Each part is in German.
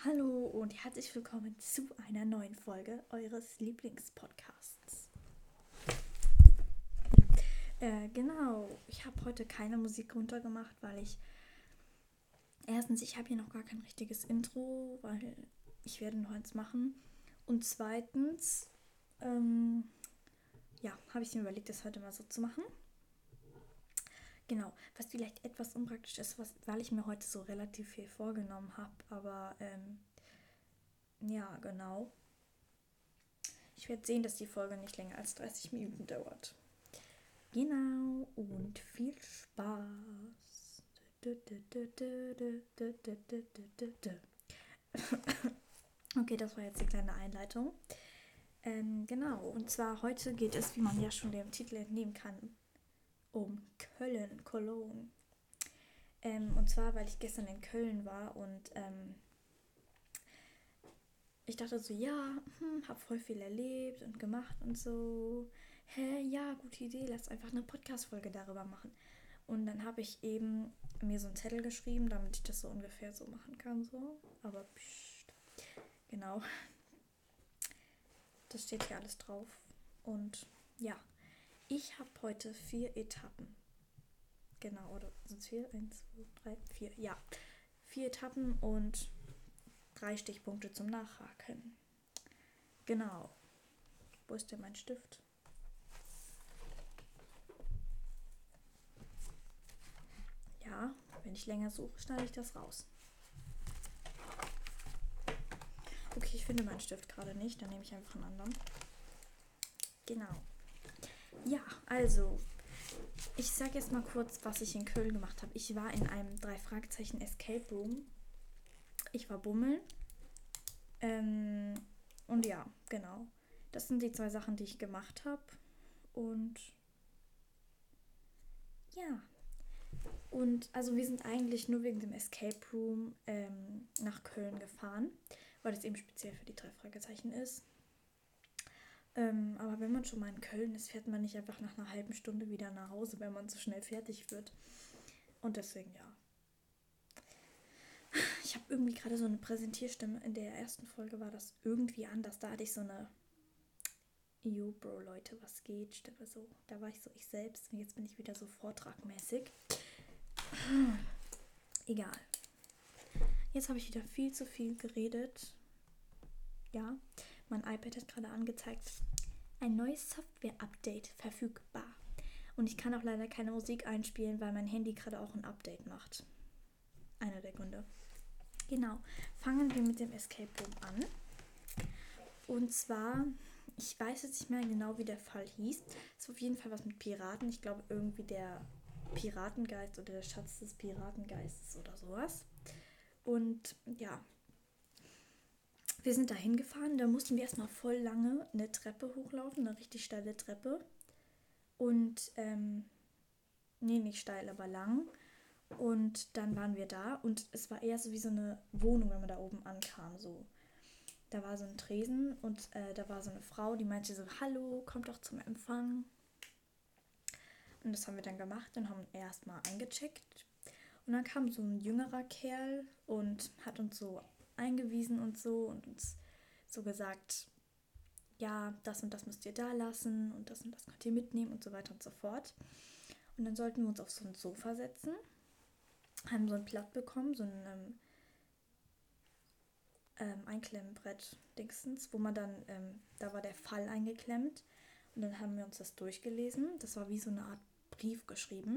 Hallo und herzlich willkommen zu einer neuen Folge eures Lieblingspodcasts. Genau, ich habe heute keine Musik runtergemacht, weil ich habe hier noch gar kein richtiges Intro, weil ich werde noch eins machen. Und zweitens, habe ich mir überlegt, das heute mal so zu machen. Genau, was vielleicht etwas unpraktisch ist, weil ich mir heute so relativ viel vorgenommen habe, aber ja, genau. Ich werde sehen, dass die Folge nicht länger als 30 Minuten dauert. Genau, und viel Spaß. Okay, das war jetzt die kleine Einleitung. Genau, und zwar heute geht es, wie man ja schon dem Titel entnehmen kann, um Köln, Cologne. Und zwar, weil ich gestern in Köln war und ich dachte so, ja, hab voll viel erlebt und gemacht und so. Hä, ja, gute Idee, lass einfach eine Podcast-Folge darüber machen. Und dann habe ich eben mir so einen Zettel geschrieben, damit ich das so ungefähr so machen kann, so. Aber pssst, genau, das steht hier alles drauf. Und ja, ich habe heute 4 Etappen. Genau, oder sind es 4? 1, 2, 3, 4. Ja, 4 Etappen und 3 Stichpunkte zum Nachhaken. Genau. Wo ist denn mein Stift? Ja, wenn ich länger suche, schneide ich das raus. Okay, ich finde meinen Stift gerade nicht, dann nehme ich einfach einen anderen. Genau. Ja, also, ich sage jetzt mal kurz, was ich in Köln gemacht habe. Ich war in einem 3 Escape Room. Ich war bummeln. Und ja, genau. Das sind die 2 Sachen, die ich gemacht habe. Und ja. Und also wir sind eigentlich nur wegen dem Escape Room nach Köln gefahren, weil es eben speziell für die 3 Fragezeichen ist. Aber wenn man schon mal in Köln ist, fährt man nicht einfach nach einer halben Stunde wieder nach Hause, wenn man so schnell fertig wird. Und deswegen ja. Ich habe irgendwie gerade so eine Präsentierstimme. In der ersten Folge war das irgendwie anders. Da hatte ich so eine Jo, Bro, Leute, was geht? Stimme so. Da war ich so ich selbst und jetzt bin ich wieder so vortragmäßig. Egal. Jetzt habe ich wieder viel zu viel geredet. Ja, mein iPad hat gerade angezeigt, ein neues Software-Update verfügbar. Und ich kann auch leider keine Musik einspielen, weil mein Handy gerade auch ein Update macht. Einer der Gründe. Genau, fangen wir mit dem Escape Room an. Und zwar, ich weiß jetzt nicht mehr genau, wie der Fall hieß. Es war auf jeden Fall was mit Piraten. Ich glaube irgendwie der Piratengeist oder der Schatz des Piratengeistes oder sowas. Und ja, wir sind da hingefahren. Da mussten wir erstmal voll lange eine Treppe hochlaufen, eine richtig steile Treppe. Und, nee, nicht steil, aber lang. Und dann waren wir da und es war eher so wie so eine Wohnung, wenn man da oben ankam. So. Da war so ein Tresen und da war so eine Frau, die meinte so, hallo, kommt doch zum Empfang. Und das haben wir dann gemacht und haben erstmal eingecheckt. Und dann kam so ein jüngerer Kerl und hat uns so eingewiesen und so und uns so gesagt, ja, das und das müsst ihr da lassen und das könnt ihr mitnehmen und so weiter und so fort. Und dann sollten wir uns auf so ein Sofa setzen, haben so ein Blatt bekommen, so ein Einklemmbrett Dingsens, wo man dann, da war der Fall eingeklemmt und dann haben wir uns das durchgelesen. Das war wie so eine Art Brief geschrieben.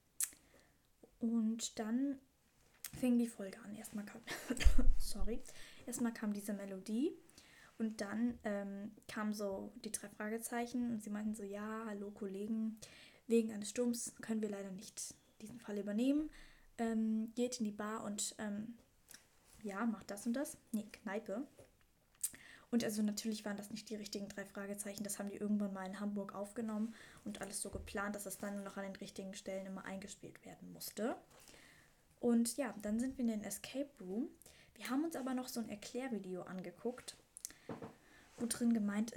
Und dann fing die Folge an. Erstmal kam diese Melodie und dann kamen so die 3 Fragezeichen und sie meinten so, ja, hallo Kollegen, wegen eines Sturms können wir leider nicht diesen Fall übernehmen. Geht in die Bar und ja, macht das und das. Nee, Kneipe. Und also natürlich waren das nicht die richtigen 3 Fragezeichen. Das haben die irgendwann mal in Hamburg aufgenommen und alles so geplant, dass es dann nur noch an den richtigen Stellen immer eingespielt werden musste. Und ja, dann sind wir in den Escape Room. Wir haben uns aber noch so ein Erklärvideo angeguckt, wo drin gemeint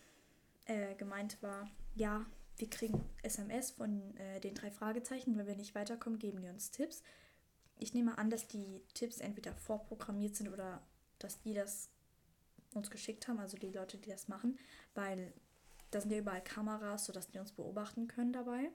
war, ja, wir kriegen SMS von den 3 Fragezeichen, wenn wir nicht weiterkommen, geben die uns Tipps. Ich nehme an, dass die Tipps entweder vorprogrammiert sind oder dass die das uns geschickt haben, also die Leute, die das machen, weil da sind ja überall Kameras, sodass die uns beobachten können dabei.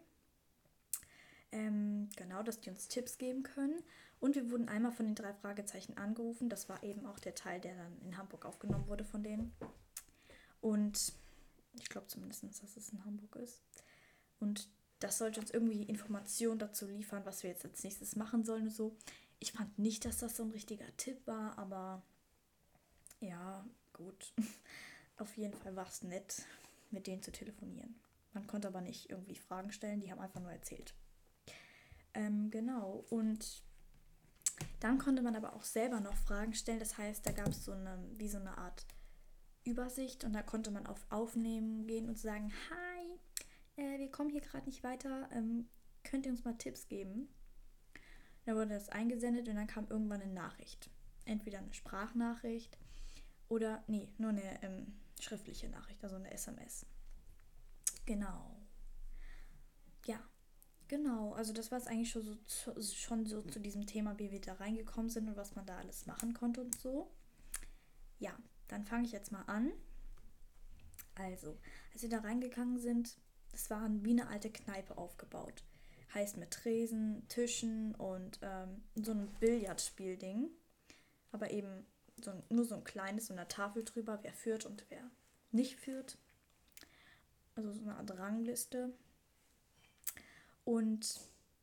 Genau, dass die uns Tipps geben können. Und wir wurden einmal von den 3 Fragezeichen angerufen. Das war eben auch der Teil, der dann in Hamburg aufgenommen wurde von denen. Und ich glaube zumindest, dass es in Hamburg ist. Und das sollte uns irgendwie Informationen dazu liefern, was wir jetzt als nächstes machen sollen und so. Ich fand nicht, dass das so ein richtiger Tipp war, aber ja, gut. Auf jeden Fall war es nett, mit denen zu telefonieren. Man konnte aber nicht irgendwie Fragen stellen, die haben einfach nur erzählt. Genau, und dann konnte man aber auch selber noch Fragen stellen. Das heißt, da gab es so eine Art Übersicht und da konnte man auf Aufnehmen gehen und sagen, hi, wir kommen hier gerade nicht weiter, könnt ihr uns mal Tipps geben? Dann wurde das eingesendet und dann kam irgendwann eine Nachricht. Entweder eine Sprachnachricht oder, nur eine schriftliche Nachricht, also eine SMS. Genau. Ja, genau. Also das war es eigentlich schon so zu diesem Thema, wie wir da reingekommen sind und was man da alles machen konnte und so. Ja, dann fange ich jetzt mal an. Also, als wir da reingegangen sind, es war wie eine alte Kneipe aufgebaut. Heißt mit Tresen, Tischen und so ein Billardspielding. Aber eben nur so ein kleines, so eine Tafel drüber, wer führt und wer nicht führt. Also so eine Art Rangliste. Und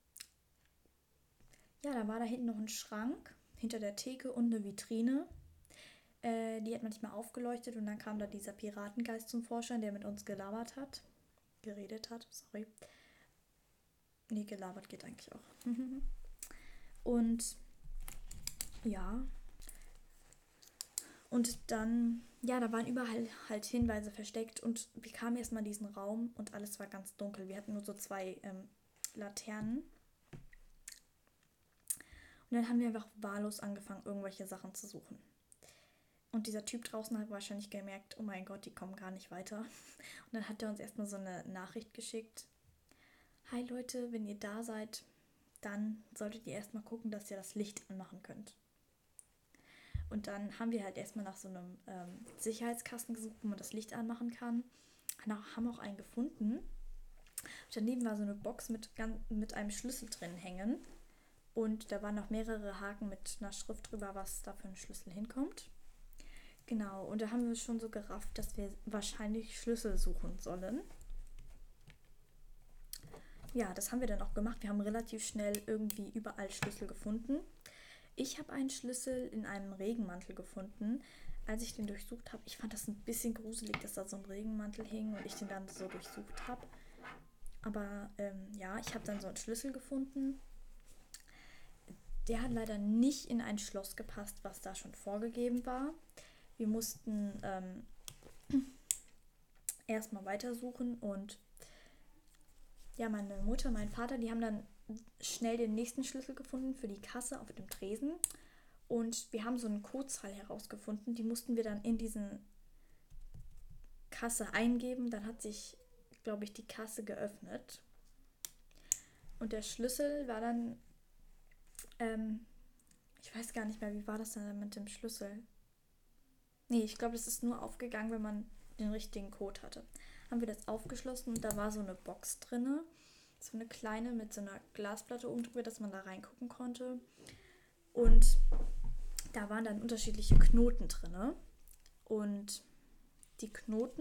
ja, da war da hinten noch ein Schrank hinter der Theke und eine Vitrine. Die hat manchmal aufgeleuchtet und dann kam da dieser Piratengeist zum Vorschein, der mit uns geredet hat, sorry. Nee, gelabert geht eigentlich auch. Und ja, und dann, ja, da waren überall halt Hinweise versteckt und wir kamen erstmal in diesen Raum und alles war ganz dunkel. Wir hatten nur so 2 Laternen. Und dann haben wir einfach wahllos angefangen, irgendwelche Sachen zu suchen. Und dieser Typ draußen hat wahrscheinlich gemerkt, oh mein Gott, die kommen gar nicht weiter. Und dann hat er uns erstmal so eine Nachricht geschickt. Hi Leute, wenn ihr da seid, dann solltet ihr erstmal gucken, dass ihr das Licht anmachen könnt. Und dann haben wir halt erstmal nach so einem Sicherheitskasten gesucht, wo man das Licht anmachen kann. Haben auch einen gefunden. Daneben war so eine Box mit einem Schlüssel drin hängen. Und da waren noch mehrere Haken mit einer Schrift drüber, was da für ein Schlüssel hinkommt. Genau, und da haben wir schon so gerafft, dass wir wahrscheinlich Schlüssel suchen sollen. Ja, das haben wir dann auch gemacht. Wir haben relativ schnell irgendwie überall Schlüssel gefunden. Ich habe einen Schlüssel in einem Regenmantel gefunden. Als ich den durchsucht habe, ich fand das ein bisschen gruselig, dass da so ein Regenmantel hing und ich den dann so durchsucht habe. Aber ja, ich habe dann so einen Schlüssel gefunden. Der hat leider nicht in ein Schloss gepasst, was da schon vorgegeben war. Wir mussten erstmal weitersuchen und ja, meine Mutter, mein Vater, die haben dann schnell den nächsten Schlüssel gefunden für die Kasse auf dem Tresen und wir haben so eine Codezahl herausgefunden, die mussten wir dann in diesen Kasse eingeben, dann hat sich, glaube ich, die Kasse geöffnet und der Schlüssel war dann, ich weiß gar nicht mehr, wie war das denn mit dem Schlüssel? Nee, ich glaube, das ist nur aufgegangen, wenn man den richtigen Code hatte. Haben wir das aufgeschlossen und da war so eine Box drin. So eine kleine mit so einer Glasplatte oben drüber, dass man da reingucken konnte. Und da waren dann unterschiedliche Knoten drin. Und die Knoten,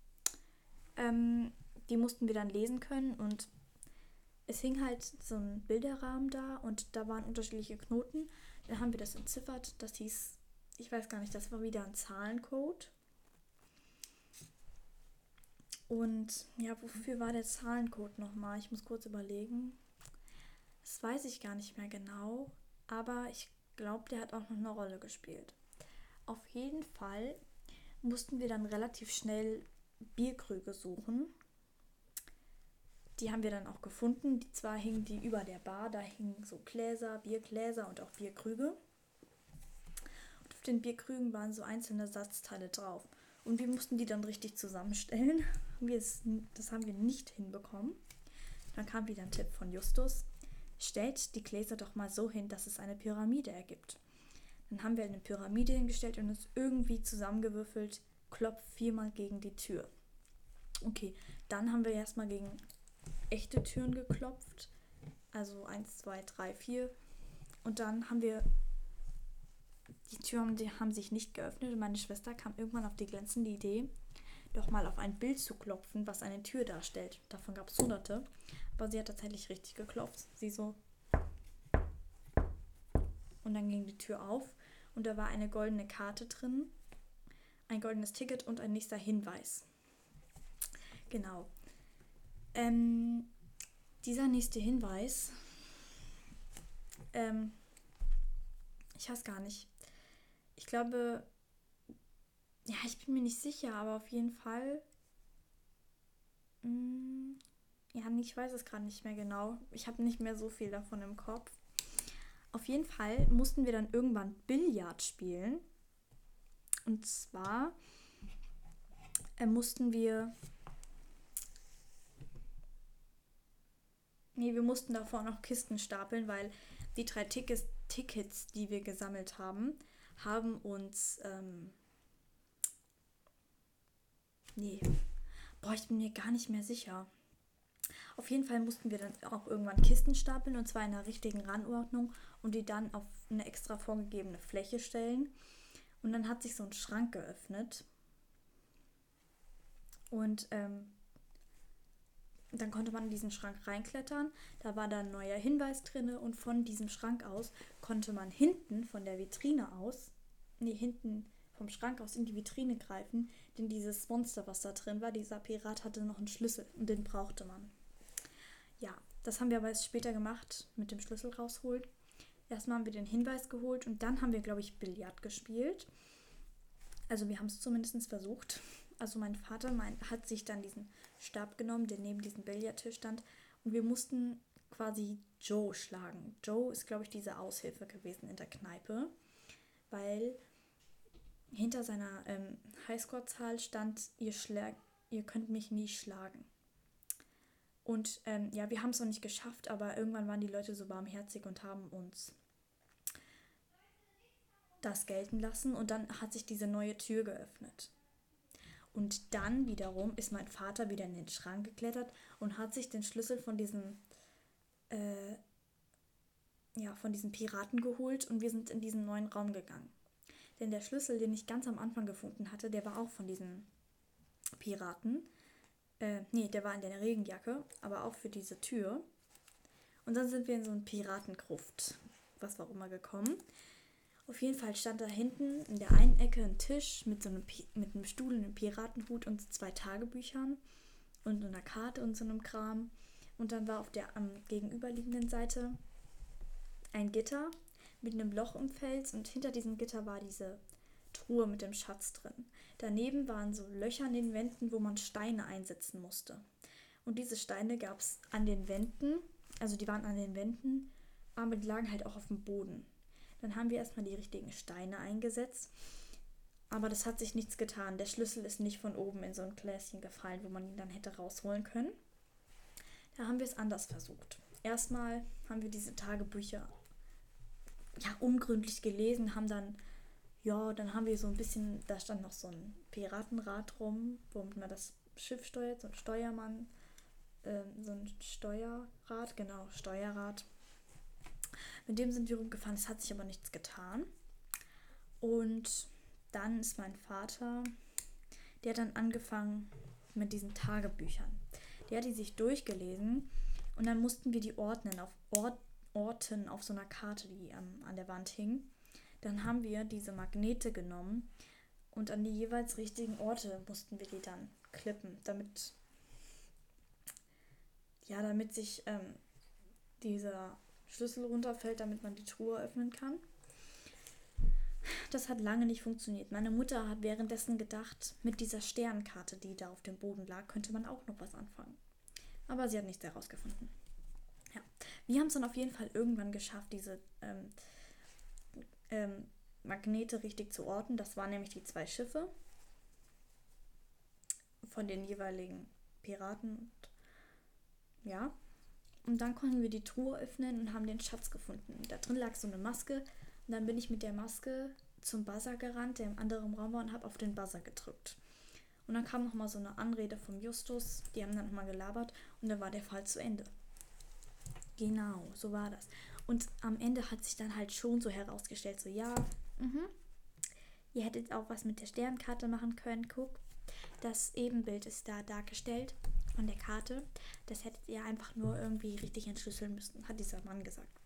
die mussten wir dann lesen können. Und es hing halt so ein Bilderrahmen da und da waren unterschiedliche Knoten. Dann haben wir das entziffert. Das hieß, ich weiß gar nicht, das war wieder ein Zahlencode. Und ja, wofür war der Zahlencode nochmal? Ich muss kurz überlegen. Das weiß ich gar nicht mehr genau. Aber ich glaube, der hat auch noch eine Rolle gespielt. Auf jeden Fall mussten wir dann relativ schnell Bierkrüge suchen. Die haben wir dann auch gefunden. Zwar hingen die über der Bar, da hingen so Gläser, Biergläser und auch Bierkrüge. Und auf den Bierkrügen waren so einzelne Satzteile drauf. Und wir mussten die dann richtig zusammenstellen. Das haben wir nicht hinbekommen. Dann kam wieder ein Tipp von Justus. Stellt die Gläser doch mal so hin, dass es eine Pyramide ergibt. Dann haben wir eine Pyramide hingestellt und uns irgendwie zusammengewürfelt, klopft 4-mal gegen die Tür. Okay, dann haben wir erstmal gegen echte Türen geklopft. Also 1, 2, 3, 4. Und dann haben wir, die Türen haben sich nicht geöffnet und meine Schwester kam irgendwann auf die glänzende Idee, doch mal auf ein Bild zu klopfen, was eine Tür darstellt. Davon gab es hunderte, aber sie hat tatsächlich richtig geklopft. Sie so. Und dann ging die Tür auf und da war eine goldene Karte drin, ein goldenes Ticket und ein nächster Hinweis. Genau. Dieser nächste Hinweis, ich weiß gar nicht. Ich glaube, ja, ich bin mir nicht sicher, aber auf jeden Fall, ja, ich weiß es gerade nicht mehr genau. Ich habe nicht mehr so viel davon im Kopf. Auf jeden Fall mussten wir dann irgendwann Billard spielen. Und zwar wir mussten davor noch Kisten stapeln, weil die 3 Tickets, die wir gesammelt haben, haben uns, ich bin mir gar nicht mehr sicher. Auf jeden Fall mussten wir dann auch irgendwann Kisten stapeln, und zwar in einer richtigen Rangordnung, und die dann auf eine extra vorgegebene Fläche stellen. Und dann hat sich so ein Schrank geöffnet. Und dann konnte man in diesen Schrank reinklettern. Da war dann ein neuer Hinweis drin, und von diesem Schrank aus konnte man hinten vom Schrank aus in die Vitrine greifen, denn dieses Monster, was da drin war, dieser Pirat, hatte noch einen Schlüssel und den brauchte man. Ja, das haben wir aber erst später gemacht, mit dem Schlüssel rausholen. Erstmal haben wir den Hinweis geholt und dann haben wir, glaube ich, Billard gespielt. Also wir haben es zumindest versucht. Also mein Vater hat sich dann diesen Stab genommen, der neben diesem Billardtisch stand, und wir mussten quasi Joe schlagen. Joe ist, glaube ich, diese Aushilfe gewesen in der Kneipe, weil hinter seiner Highscore-Zahl stand, ihr könnt mich nie schlagen. Und wir haben es noch nicht geschafft, aber irgendwann waren die Leute so barmherzig und haben uns das gelten lassen, und dann hat sich diese neue Tür geöffnet. Und dann wiederum ist mein Vater wieder in den Schrank geklettert und hat sich den Schlüssel von diesem Piraten geholt, und wir sind in diesen neuen Raum gegangen. Denn der Schlüssel, den ich ganz am Anfang gefunden hatte, der war auch von diesem Piraten. Der war in der Regenjacke, aber auch für diese Tür. Und dann sind wir in so eine Piratengruft, was auch immer, gekommen. Auf jeden Fall stand da hinten in der einen Ecke ein Tisch mit einem Stuhl und einem Piratenhut und 2 Tagebüchern und einer Karte und so einem Kram. Und dann war auf der gegenüberliegenden Seite ein Gitter mit einem Loch im Fels, und hinter diesem Gitter war diese Truhe mit dem Schatz drin. Daneben waren so Löcher an den Wänden, wo man Steine einsetzen musste. Und diese Steine gab es an den Wänden, also die waren an den Wänden, aber die lagen halt auch auf dem Boden. Dann haben wir erstmal die richtigen Steine eingesetzt, aber das hat sich nichts getan. Der Schlüssel ist nicht von oben in so ein Gläschen gefallen, wo man ihn dann hätte rausholen können. Da haben wir es anders versucht. Erstmal haben wir diese Tagebücher ungründlich gelesen, dann haben wir so ein bisschen, da stand noch so ein Piratenrad rum, womit man das Schiff steuert, so ein Steuermann, so ein Steuerrad. Mit dem sind wir rumgefahren, es hat sich aber nichts getan. Und dann ist mein Vater, der hat dann angefangen mit diesen Tagebüchern. Der hat die sich durchgelesen, und dann mussten wir die ordnen auf Orten auf so einer Karte, die an der Wand hing. Dann haben wir diese Magnete genommen und an die jeweils richtigen Orte mussten wir die dann klippen, damit sich dieser Schlüssel runterfällt, damit man die Truhe öffnen kann. Das hat lange nicht funktioniert. Meine Mutter hat währenddessen gedacht, mit dieser Sternkarte, die da auf dem Boden lag, könnte man auch noch was anfangen. Aber sie hat nichts herausgefunden. Ja, wir haben es dann auf jeden Fall irgendwann geschafft, diese Magnete richtig zu orten. Das waren nämlich die 2 Schiffe von den jeweiligen Piraten. Und dann konnten wir die Truhe öffnen und haben den Schatz gefunden. Da drin lag so eine Maske, Und dann bin ich mit der Maske zum Buzzer gerannt, der im anderen Raum war, und habe auf den Buzzer gedrückt. Und dann kam nochmal so eine Anrede vom Justus, die haben dann nochmal gelabert und dann war der Fall zu Ende. Genau, so war das. Und am Ende hat sich dann halt schon so herausgestellt, so ja, ihr hättet auch was mit der Sternkarte machen können, guck. Das Ebenbild ist da dargestellt von der Karte. Das hättet ihr einfach nur irgendwie richtig entschlüsseln müssen, hat dieser Mann gesagt.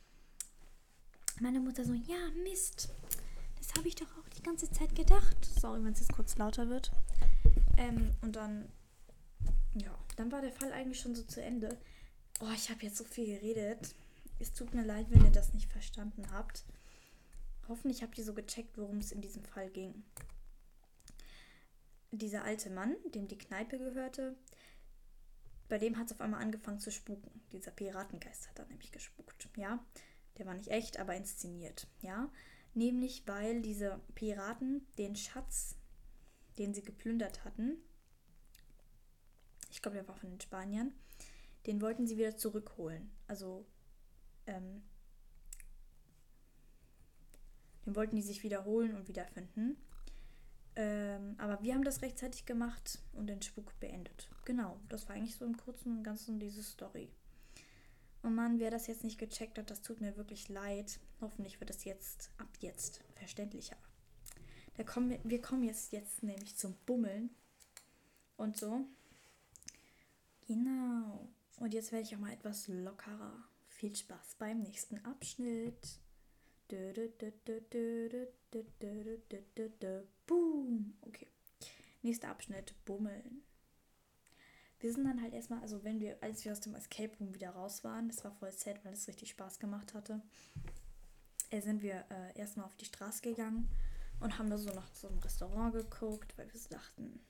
Meine Mutter so, ja, Mist. Das habe ich doch auch die ganze Zeit gedacht. Sorry, wenn es jetzt kurz lauter wird. Und dann, ja, dann war der Fall eigentlich schon so zu Ende. Oh, ich habe jetzt so viel geredet. Es tut mir leid, wenn ihr das nicht verstanden habt. Hoffentlich habt ihr so gecheckt, worum es in diesem Fall ging. Dieser alte Mann, dem die Kneipe gehörte, bei dem hat es auf einmal angefangen zu spuken. Dieser Piratengeist hat da nämlich gespukt, ja. Der war nicht echt, aber inszeniert, ja. Nämlich, weil diese Piraten den Schatz, den sie geplündert hatten, ich glaube, der war von den Spaniern, den wollten sie wieder zurückholen. Also, den wollten die sich wiederholen und wiederfinden. Aber wir haben das rechtzeitig gemacht und den Spuk beendet. Genau, das war eigentlich so im Kurzen und Ganzen diese Story. Oh Mann, wer das jetzt nicht gecheckt hat, das tut mir wirklich leid. Hoffentlich wird es jetzt, ab jetzt, verständlicher. Wir kommen jetzt nämlich zum Bummeln und so. Genau. Und jetzt werde ich auch mal etwas lockerer. Viel Spaß beim nächsten Abschnitt. Boom. Okay. Nächster Abschnitt, Bummeln. Wir sind dann halt erstmal, also als wir aus dem Escape Room wieder raus waren, das war voll sad, weil es richtig Spaß gemacht hatte, sind wir erstmal auf die Straße gegangen und haben da so nach so einem Restaurant geguckt, weil wir so dachten,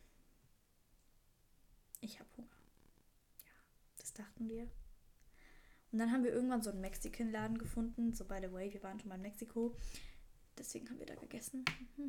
ich habe Hunger. Ja, das dachten wir. Und dann haben wir irgendwann so einen Mexican-Laden gefunden. So, by the way, wir waren schon mal in Mexiko. Deswegen haben wir da gegessen.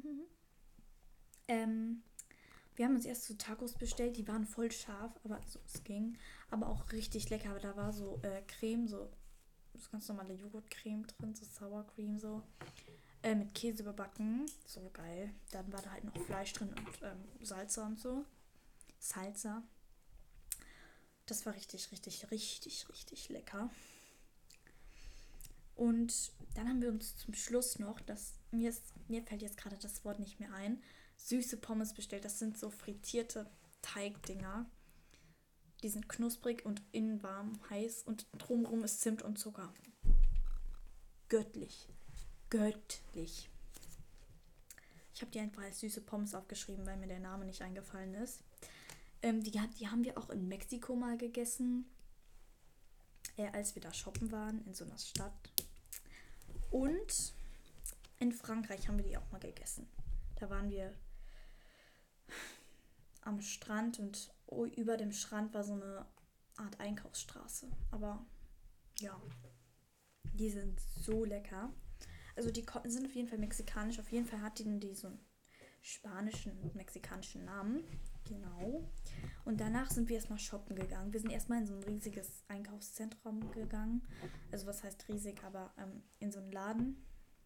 Wir haben uns erst so Tacos bestellt. Die waren voll scharf, aber so, es ging. Aber auch richtig lecker. Aber da war so Creme, so das ganz normale Joghurtcreme drin, so Sour Cream so. Mit Käse überbacken. So geil. Dann war da halt noch Fleisch drin und Salsa und so. Salsa. Das war richtig, richtig, richtig, richtig lecker. Und dann haben wir uns zum Schluss noch, mir fällt jetzt gerade das Wort nicht mehr ein, süße Pommes bestellt. Das sind so frittierte Teigdinger. Die sind knusprig und innen warm, heiß und drumherum ist Zimt und Zucker. Göttlich. Göttlich. Ich habe die einfach als süße Pommes aufgeschrieben, weil mir der Name nicht eingefallen ist. Die haben wir auch in Mexiko mal gegessen, als wir da shoppen waren, in so einer Stadt. Und in Frankreich haben wir die auch mal gegessen. Da waren wir am Strand und über dem Strand war so eine Art Einkaufsstraße. Aber ja, die sind so lecker. Also die sind auf jeden Fall mexikanisch. Auf jeden Fall hat die so einen spanischen und mexikanischen Namen. Genau. Und danach sind wir erstmal shoppen gegangen. Wir sind erstmal in so ein riesiges Einkaufszentrum gegangen. Also was heißt riesig, aber in so einen Laden.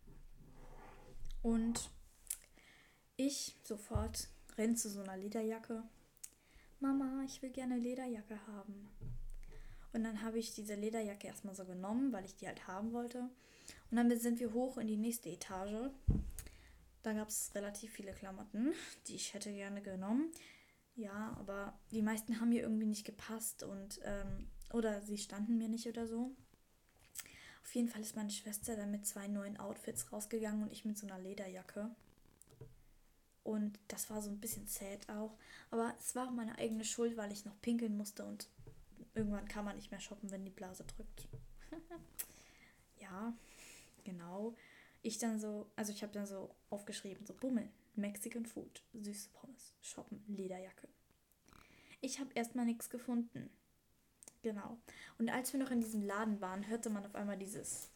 Und ich sofort renne zu so einer Lederjacke. Mama, ich will gerne eine Lederjacke haben. Und dann habe ich diese Lederjacke erstmal so genommen, weil ich die halt haben wollte. Und dann sind wir hoch in die nächste Etage. Da gab es relativ viele Klamotten, die ich hätte gerne genommen. Ja, aber die meisten haben mir irgendwie nicht gepasst und oder sie standen mir nicht oder so. Auf jeden Fall ist meine Schwester dann mit 2 neuen Outfits rausgegangen und ich mit so einer Lederjacke. Und das war so ein bisschen sad auch. Aber es war auch meine eigene Schuld, weil ich noch pinkeln musste und irgendwann kann man nicht mehr shoppen, wenn die Blase drückt. Ja, genau. Ich habe dann so aufgeschrieben, so Bummeln, Mexican Food, süße Pommes, shoppen, Lederjacke. Ich habe erstmal nichts gefunden. Genau. Und als wir noch in diesem Laden waren, hörte man auf einmal dieses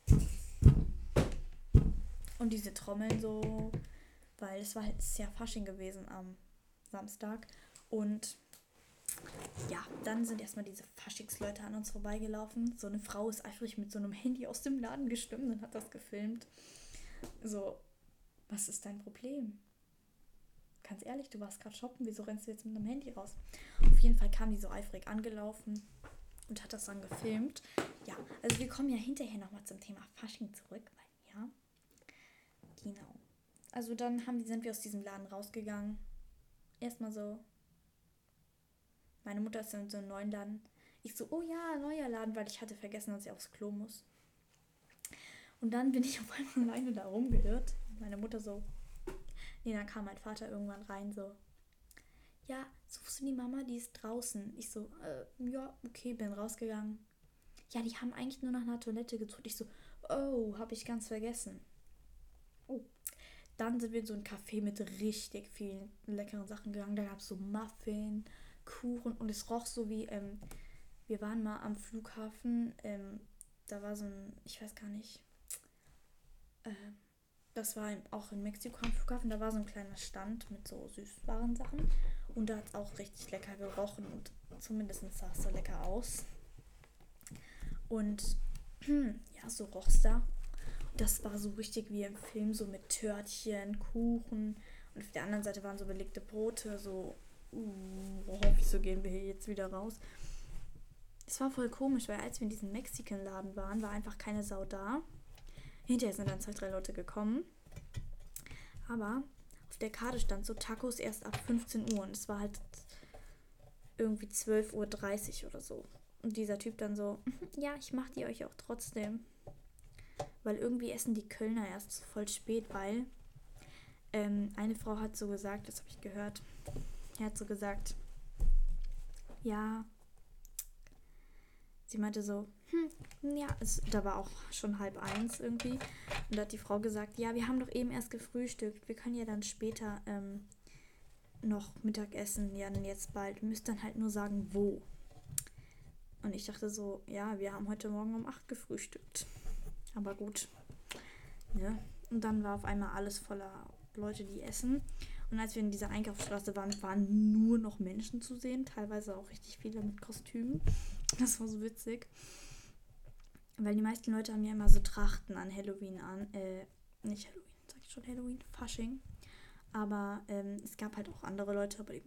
und diese Trommeln so, weil es war halt sehr Fasching gewesen am Samstag. Und ja, dann sind erstmal diese Faschingsleute an uns vorbeigelaufen. So eine Frau ist eifrig mit so einem Handy aus dem Laden gestürmt und hat das gefilmt. So, was ist dein Problem? Ganz ehrlich, du warst gerade shoppen, wieso rennst du jetzt mit deinem Handy raus? Auf jeden Fall kam die so eifrig angelaufen und hat das dann gefilmt. Ja, also wir kommen ja hinterher nochmal zum Thema Fasching zurück, weil ja, genau. Also dann sind wir aus diesem Laden rausgegangen. Erstmal so, meine Mutter ist in so einem neuen Laden. Ich so, oh ja, neuer Laden, weil ich hatte vergessen, dass ich aufs Klo muss. Und dann bin ich auf einmal alleine da rumgeirrt. Meine Mutter so, nee, dann kam mein Vater irgendwann rein so, ja, suchst du die Mama? Die ist draußen. Ich so, ja, okay, bin rausgegangen. Ja, die haben eigentlich nur nach einer Toilette gesucht. Ich so, oh, hab ich ganz vergessen. Oh. Dann sind wir in so ein Café mit richtig vielen leckeren Sachen gegangen. Da gab es so Muffin, Kuchen und es roch so wie, wir waren mal am Flughafen, da war so ein, ich weiß gar nicht, das war auch in Mexiko am Flughafen, da war so ein kleiner Stand mit so süßwaren Sachen und da hat es auch richtig lecker gerochen und zumindest sah es so lecker aus. Und ja, so roch es da. Das war so richtig wie im Film, so mit Törtchen, Kuchen und auf der anderen Seite waren so belegte Brote, so, wieso gehen wir hier jetzt wieder raus? Es war voll komisch, weil als wir in diesem Mexican-Laden waren, war einfach keine Sau da. Hinterher sind dann 2, 3 Leute gekommen. Aber auf der Karte stand so Tacos erst ab 15 Uhr und es war halt irgendwie 12:30 Uhr oder so. Und dieser Typ dann so, ja, ich mach die euch auch trotzdem. Weil irgendwie essen die Kölner erst voll spät, weil eine Frau hat so gesagt, das habe ich gehört, er hat so gesagt, ja, sie meinte so, ja, da war auch schon 12:30 irgendwie. Und da hat die Frau gesagt, ja, wir haben doch eben erst gefrühstückt, wir können ja dann später noch Mittag essen, ja, dann jetzt bald, müsst dann halt nur sagen, wo. Und ich dachte so, ja, wir haben heute Morgen um 8 gefrühstückt. Aber gut. Ne? Und dann war auf einmal alles voller Leute, die essen. Und als wir in dieser Einkaufsstraße waren nur noch Menschen zu sehen. Teilweise auch richtig viele mit Kostümen. Das war so witzig. Weil die meisten Leute haben ja immer so Trachten an Halloween an. Nicht Halloween, sag ich schon Halloween, Fasching. Aber es gab halt auch andere Leute, aber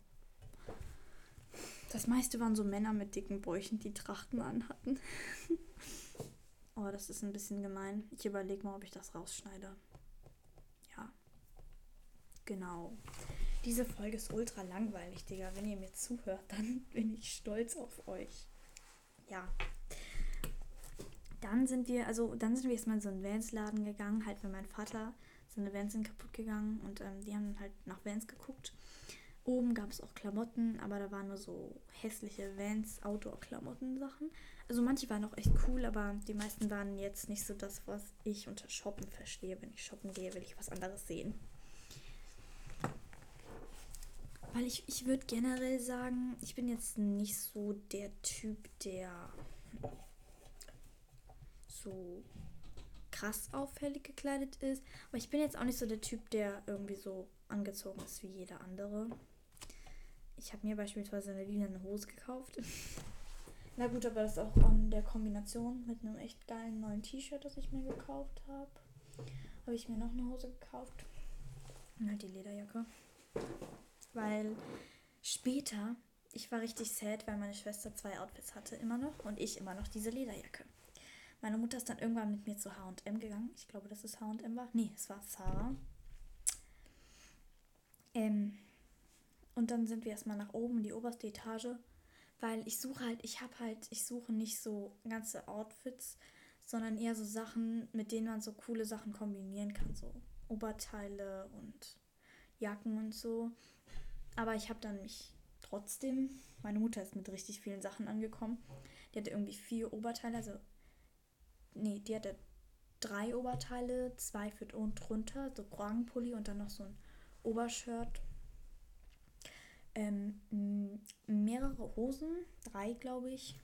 das meiste waren so Männer mit dicken Bäuchen, die Trachten anhatten. Oh, das ist ein bisschen gemein. Ich überlege mal, ob ich das rausschneide. Ja. Genau. Diese Folge ist ultra langweilig, Digga. Wenn ihr mir zuhört, dann bin ich stolz auf euch. Ja. Dann sind wir erstmal in so einen Vans-Laden gegangen, halt weil mein Vater, seine Vans sind kaputt gegangen und die haben halt nach Vans geguckt. Oben gab es auch Klamotten, aber da waren nur so hässliche Vans, Outdoor-Klamotten-Sachen. Also manche waren auch echt cool, aber die meisten waren jetzt nicht so das, was ich unter Shoppen verstehe. Wenn ich shoppen gehe, will ich was anderes sehen. Weil ich würde generell sagen, ich bin jetzt nicht so der Typ, der so krass auffällig gekleidet ist. Aber ich bin jetzt auch nicht so der Typ, der irgendwie so angezogen ist wie jeder andere. Ich habe mir beispielsweise eine lilane Hose gekauft. Na gut, aber das ist auch an der Kombination mit einem echt geilen neuen T-Shirt, das ich mir gekauft habe. Habe ich mir noch eine Hose gekauft. Und halt die Lederjacke. Weil später, ich war richtig sad, weil meine Schwester 2 Outfits hatte immer noch und ich immer noch diese Lederjacke. Meine Mutter ist dann irgendwann mit mir zu H&M gegangen. Ich glaube, dass es H&M war. Nee, es war Zara. Und dann sind wir erstmal nach oben in die oberste Etage, weil ich suche nicht so ganze Outfits, sondern eher so Sachen, mit denen man so coole Sachen kombinieren kann, so Oberteile und Jacken und so. Aber ich habe dann meine Mutter ist mit richtig vielen Sachen angekommen. Die hatte irgendwie 4 Oberteile, die hatte 3 Oberteile, 2 für unten drunter, so Kragenpulli und dann noch so ein Obershirt. Mehrere Hosen, 3 glaube ich.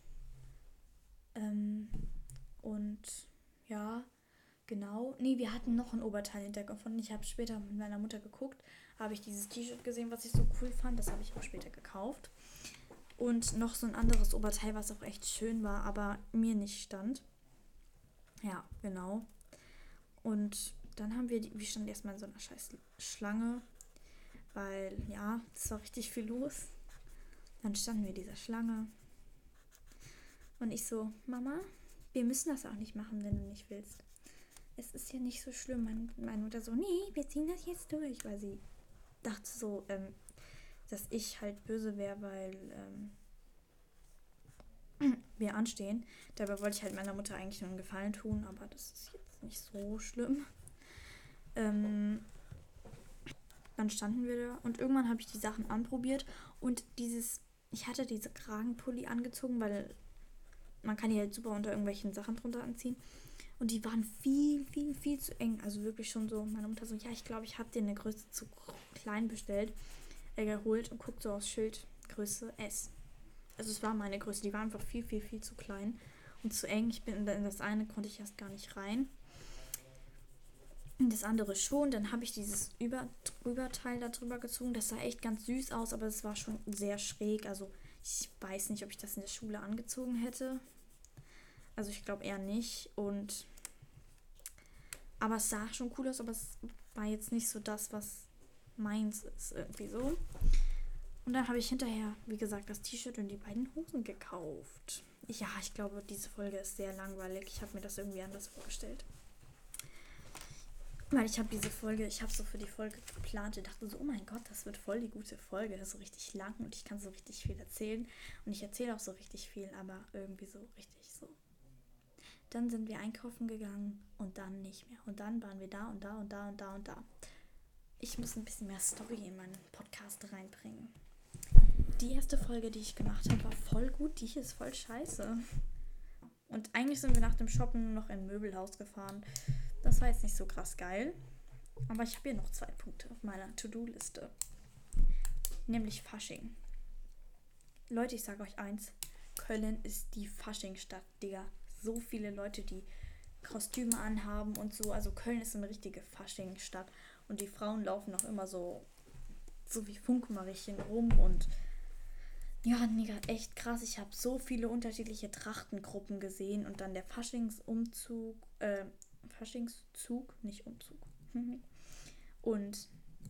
Und ja, genau. Nee, wir hatten noch ein Oberteil hintergefunden. Ich habe später mit meiner Mutter geguckt, habe ich dieses T-Shirt gesehen, was ich so cool fand. Das habe ich auch später gekauft. Und noch so ein anderes Oberteil, was auch echt schön war, aber mir nicht stand. Ja, genau. Und dann haben wir standen erstmal in so einer scheiß Schlange, weil, ja, es war richtig viel los. Dann standen wir in dieser Schlange. Und ich so, Mama, wir müssen das auch nicht machen, wenn du nicht willst. Es ist ja nicht so schlimm. Meine Mutter so, nee, wir ziehen das jetzt durch, weil sie dachte so, dass ich halt böse wäre, weil wir anstehen. Dabei wollte ich halt meiner Mutter eigentlich nur einen Gefallen tun, aber das ist jetzt nicht so schlimm. Dann standen wir da und irgendwann habe ich die Sachen anprobiert und ich hatte diese Kragenpulli angezogen, weil man kann die halt super unter irgendwelchen Sachen drunter anziehen. Und die waren viel, viel, viel zu eng. Also wirklich schon so, meine Mutter so, ja, ich glaube, ich habe dir eine Größe zu klein geholt und guckt so aufs Schild, Größe S. Also es war meine Größe, die war einfach viel, viel, viel zu klein und zu eng. In das eine konnte ich erst gar nicht rein. In das andere schon. Dann habe ich dieses Überteil da drüber gezogen. Das sah echt ganz süß aus, aber es war schon sehr schräg. Also ich weiß nicht, ob ich das in der Schule angezogen hätte. Also ich glaube eher nicht. Aber es sah schon cool aus, aber es war jetzt nicht so das, was meins ist, irgendwie so. Und dann habe ich hinterher, wie gesagt, das T-Shirt und die beiden Hosen gekauft. Ja, ich glaube, diese Folge ist sehr langweilig. Ich habe mir das irgendwie anders vorgestellt. Weil ich habe so für die Folge geplant und dachte so, oh mein Gott, das wird voll die gute Folge. Das ist so richtig lang und ich kann so richtig viel erzählen. Und ich erzähle auch so richtig viel, aber irgendwie so richtig so. Dann sind wir einkaufen gegangen und dann nicht mehr. Und dann waren wir da und da und da und da und da. Ich muss ein bisschen mehr Story in meinen Podcast reinbringen. Die erste Folge, die ich gemacht habe, war voll gut. Die hier ist voll scheiße. Und eigentlich sind wir nach dem Shoppen nur noch in ein Möbelhaus gefahren. Das war jetzt nicht so krass geil. Aber ich habe hier noch 2 Punkte auf meiner To-Do-Liste. Nämlich Fasching. Leute, ich sage euch eins. Köln ist die Faschingstadt, Digga. So viele Leute, die Kostüme anhaben und so. Also Köln ist eine richtige Faschingstadt. Und die Frauen laufen auch immer so wie Funkmariechen rum. Und ja, Digga, echt krass. Ich habe so viele unterschiedliche Trachtengruppen gesehen. Und dann der Faschingszug, nicht Umzug. Und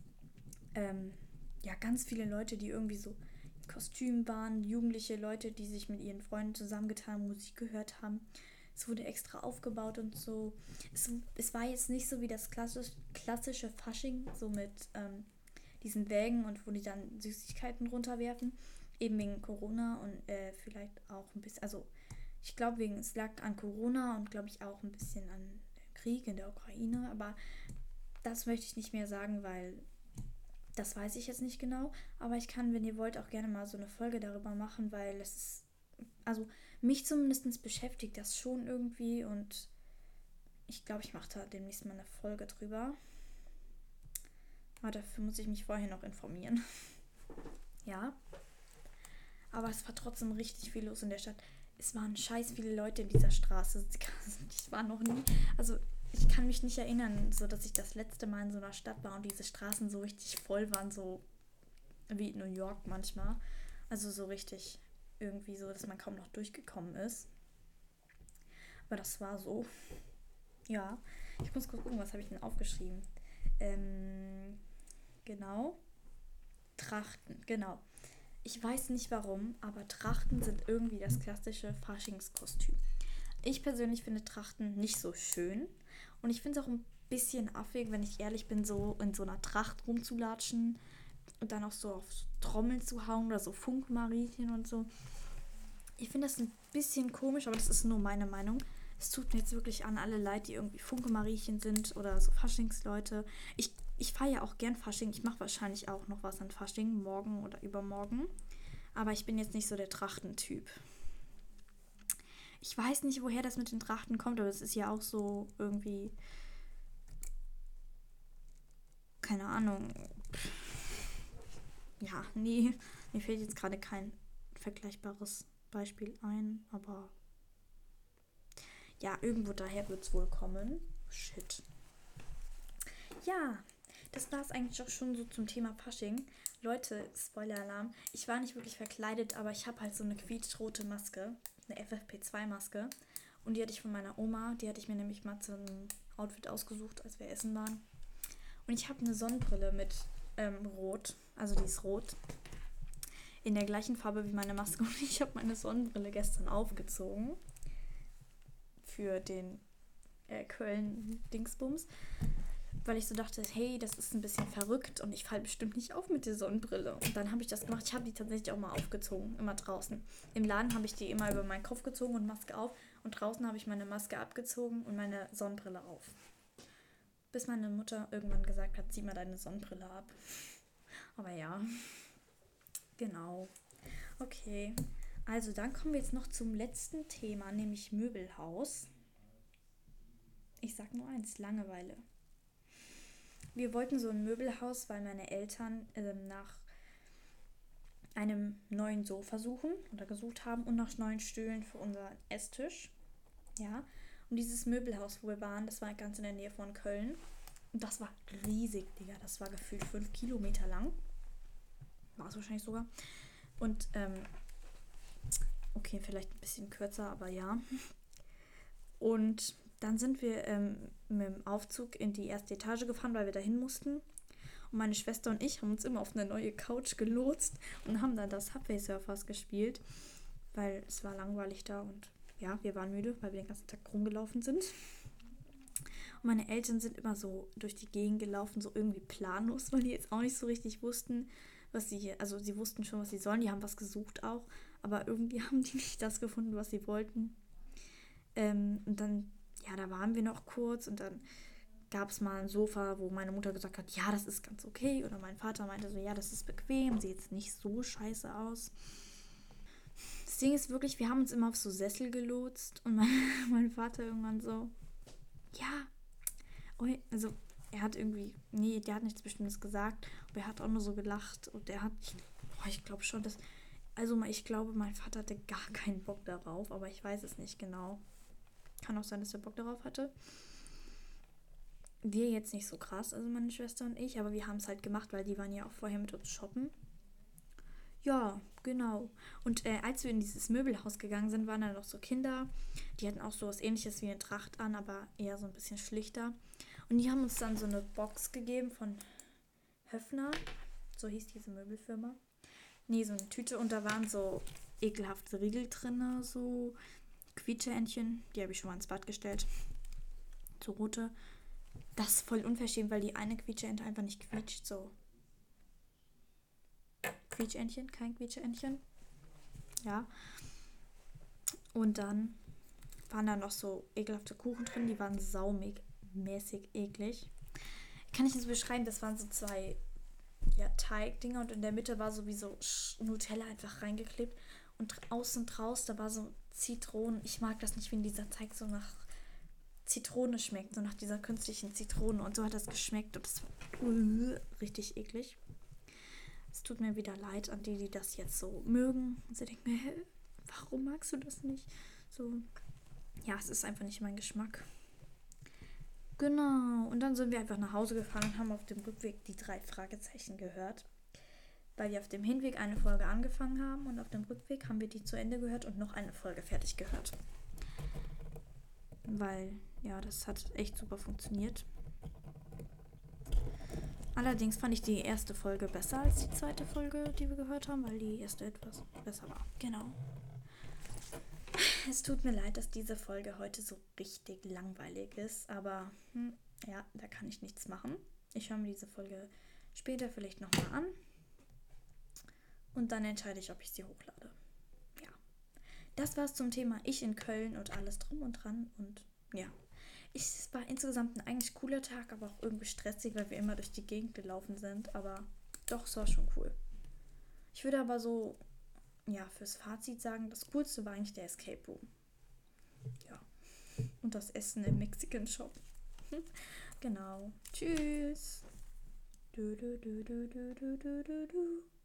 ja, ganz viele Leute, die irgendwie so in Kostümen waren, jugendliche Leute, die sich mit ihren Freunden zusammengetan haben, Musik gehört haben. Es wurde extra aufgebaut und so. Es war jetzt nicht so wie das klassische Fasching, so mit diesen Wägen und wo die dann Süßigkeiten runterwerfen. Eben wegen Corona und vielleicht auch ein bisschen, also ich glaube, es lag an Corona und glaube ich auch ein bisschen an Krieg in der Ukraine, aber das möchte ich nicht mehr sagen, weil das weiß ich jetzt nicht genau, aber ich kann, wenn ihr wollt, auch gerne mal so eine Folge darüber machen, weil es ist, also mich zumindest beschäftigt das schon irgendwie und ich glaube, ich mache da demnächst mal eine Folge drüber. Aber dafür muss ich mich vorher noch informieren. Ja, aber es war trotzdem richtig viel los in der Stadt. Es waren scheiß viele Leute in dieser Straße. Ich war noch nie, also ich kann mich nicht erinnern, so dass ich das letzte Mal in so einer Stadt war und diese Straßen so richtig voll waren, so wie in New York manchmal. Also so richtig irgendwie so, dass man kaum noch durchgekommen ist. Aber das war so. Ja, ich muss kurz gucken, was habe ich denn aufgeschrieben. Genau. Trachten, genau. Ich weiß nicht warum, aber Trachten sind irgendwie das klassische Faschingskostüm. Ich persönlich finde Trachten nicht so schön. Und ich finde es auch ein bisschen affig, wenn ich ehrlich bin, so in so einer Tracht rumzulatschen und dann auch so auf Trommeln zu hauen oder so Funkmariechen und so. Ich finde das ein bisschen komisch, aber das ist nur meine Meinung. Es tut mir jetzt wirklich an alle leid, die irgendwie Funke-Mariechen sind oder so Faschingsleute. Ich feiere ja auch gern Fasching. Ich mache wahrscheinlich auch noch was an Fasching, morgen oder übermorgen. Aber ich bin jetzt nicht so der Trachtentyp. Ich weiß nicht, woher das mit den Trachten kommt, aber es ist ja auch so irgendwie, keine Ahnung. Ja, nee, mir fällt jetzt gerade kein vergleichbares Beispiel ein, aber ja, irgendwo daher wird es wohl kommen. Shit. Ja, das war es eigentlich auch schon so zum Thema Fasching. Leute, Spoiler-Alarm, ich war nicht wirklich verkleidet, aber ich habe halt so eine quietschrote Maske, eine FFP2-Maske. Und die hatte ich von meiner Oma, die hatte ich mir nämlich mal zum Outfit ausgesucht, als wir essen waren. Und ich habe eine Sonnenbrille mit Rot, also die ist rot, in der gleichen Farbe wie meine Maske. Und ich habe meine Sonnenbrille gestern aufgezogen für den Köln-Dingsbums, weil ich so dachte, hey, das ist ein bisschen verrückt und ich falle bestimmt nicht auf mit der Sonnenbrille. Und dann habe ich das gemacht. Ich habe die tatsächlich auch mal aufgezogen, immer draußen. Im Laden habe ich die immer über meinen Kopf gezogen und Maske auf. Und draußen habe ich meine Maske abgezogen und meine Sonnenbrille auf. Bis meine Mutter irgendwann gesagt hat, zieh mal deine Sonnenbrille ab. Aber ja, genau. Okay, also dann kommen wir jetzt noch zum letzten Thema, nämlich Möbelhaus. Ich sag nur eins, Langeweile. Wir wollten so ein Möbelhaus, weil meine Eltern nach einem neuen Sofa suchen oder gesucht haben und nach neuen Stühlen für unseren Esstisch. Ja, und dieses Möbelhaus, wo wir waren, das war ganz in der Nähe von Köln. Und das war riesig, Digga. Das war gefühlt 5 Kilometer lang. War es wahrscheinlich sogar. Und, okay, vielleicht ein bisschen kürzer, aber ja. Und dann sind wir mit dem Aufzug in die erste Etage gefahren, weil wir dahin mussten. Und meine Schwester und ich haben uns immer auf eine neue Couch gelotst und haben dann das Subway Surfers gespielt, weil es war langweilig da und ja, wir waren müde, weil wir den ganzen Tag rumgelaufen sind. Und meine Eltern sind immer so durch die Gegend gelaufen, so irgendwie planlos, weil die jetzt auch nicht so richtig wussten, was sie hier, also sie wussten schon, was sie sollen, die haben was gesucht auch, aber irgendwie haben die nicht das gefunden, was sie wollten. Und dann, ja, da waren wir noch kurz und dann gab es mal ein Sofa, wo meine Mutter gesagt hat, ja, das ist ganz okay. Oder mein Vater meinte so, ja, das ist bequem, sieht jetzt nicht so scheiße aus. Das Ding ist wirklich, wir haben uns immer auf so Sessel gelotst und mein Vater irgendwann so, ja, also er hat irgendwie, nee, der hat nichts Bestimmtes gesagt, aber er hat auch nur so gelacht und er hat, ich glaube schon, ich glaube, mein Vater hatte gar keinen Bock darauf, aber ich weiß es nicht genau. Kann auch sein, dass er Bock darauf hatte. Wir jetzt nicht so krass, also meine Schwester und ich, aber wir haben es halt gemacht, weil die waren ja auch vorher mit uns shoppen. Ja, genau. Und als wir in dieses Möbelhaus gegangen sind, waren da noch so Kinder. Die hatten auch so was Ähnliches wie eine Tracht an, aber eher so ein bisschen schlichter. Und die haben uns dann so eine Box gegeben von Höffner. So hieß diese Möbelfirma. Nee, so eine Tüte. Und da waren so ekelhafte Riegel drin, so Quietscheentchen. Die habe ich schon mal ins Bad gestellt. So rote. Das ist voll unverschämt, weil die eine Quietscheente einfach nicht quietscht. So. Quietschentchen, kein Quietscheentchen. Ja. Und dann waren da noch so ekelhafte Kuchen drin, die waren saumäßig eklig. Kann ich nicht so beschreiben, das waren so zwei Teigdinger und in der Mitte war sowieso Nutella einfach reingeklebt und außen draus, da war so Zitronen. Ich mag das nicht, wenn dieser Teig so nach Zitrone schmeckt, so nach dieser künstlichen Zitrone und so hat das geschmeckt und das war richtig eklig. Es tut mir wieder leid an die das jetzt so mögen. Und sie denken mir, hä, warum magst du das nicht? So, ja, es ist einfach nicht mein Geschmack. Genau, und dann sind wir einfach nach Hause gefahren und haben auf dem Rückweg die 3 Fragezeichen gehört. Weil wir auf dem Hinweg eine Folge angefangen haben und auf dem Rückweg haben wir die zu Ende gehört und noch eine Folge fertig gehört. Weil, ja, das hat echt super funktioniert. Allerdings fand ich die erste Folge besser als die zweite Folge, die wir gehört haben, weil die erste etwas besser war. Genau. Es tut mir leid, dass diese Folge heute so richtig langweilig ist, aber ja, da kann ich nichts machen. Ich höre mir diese Folge später vielleicht nochmal an und dann entscheide ich, ob ich sie hochlade. Ja, das war's zum Thema Ich in Köln und alles drum und dran und ja. Es war insgesamt ein eigentlich cooler Tag, aber auch irgendwie stressig, weil wir immer durch die Gegend gelaufen sind. Aber doch, es war schon cool. Ich würde aber so, ja, fürs Fazit sagen, das Coolste war eigentlich der Escape Room. Ja. Und das Essen im Mexican Shop. Genau. Tschüss. Du, du, du, du, du, du, du, du.